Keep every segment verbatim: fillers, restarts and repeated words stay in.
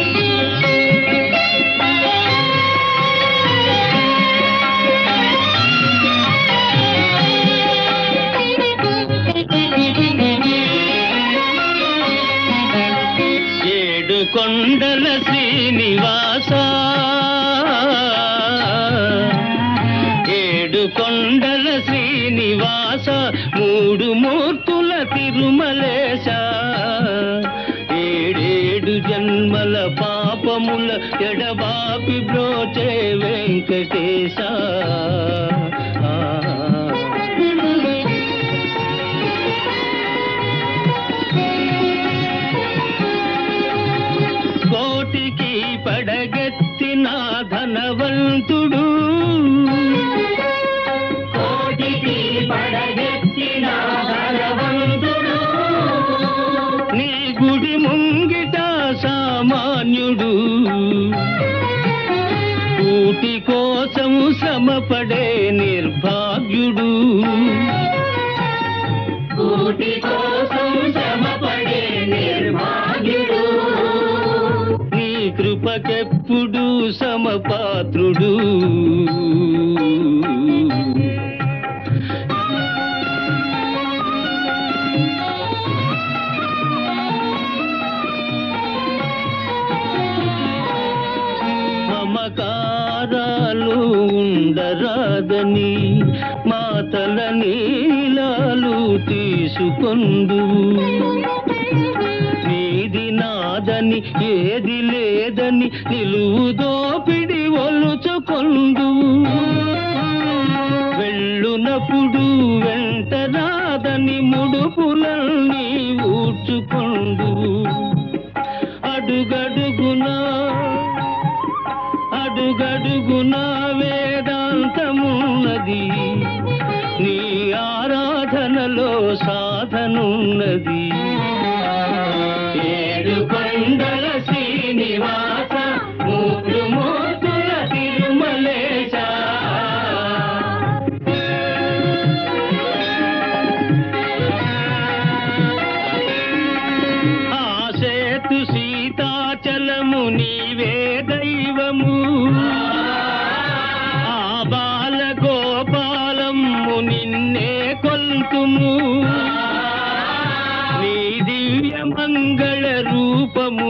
కొండల శ్రీనివాస ఏడు కొండల శ్రీనివాస మూడు మూర్తుల తిరుమలేశ ఏడేడు జన్మల పాపముల ఎడబాపి బ్రోచే వెంకటేశ కోటికి పడగెత్తిన ధనవంతుడు కోటికి పడగెత్తిన ధనవంతుడు నీ గుడి ముంగిట సామాన్యుడు కూటి కోసము శ్రమపడే నిర్భాగ్యుడు కూటి కోసం శ్రమపడే నిర్భాగ్యుడు కృపకెప్పుడు సమపాత్రుడు మమకారాలు ఉండరాదని మాతల నీలాలు తీసుకొండు నీది నాదని ఏది లేదని నిలువు దోపిడి ఒలుచుకొండు వెళ్ళునప్పుడు వెంట రాదని ముడుపులన్నీ ఊడ్చుకొండు అడుగడుగునా అడుగడుగునా వేదాంతమున్నది నీ ఆరాధనలో సాధనున్నది ఏడు కొండల శ్రీనివాస మూడు మూర్తుల తిరుమలేశ ఆ సేతు సీతాచలము నీవే దైవము ఆ బాల గోపాలము నిన్నే కొల్తుము నీ దివ్య మంగళ రూపము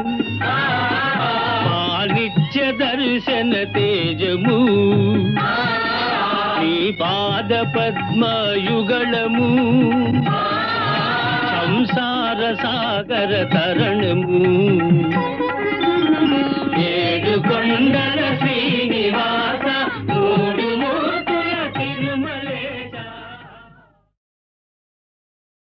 నిత్య దర్శన తేజము నీ పాద పద్మయుగళము సంసార సాగర తరణము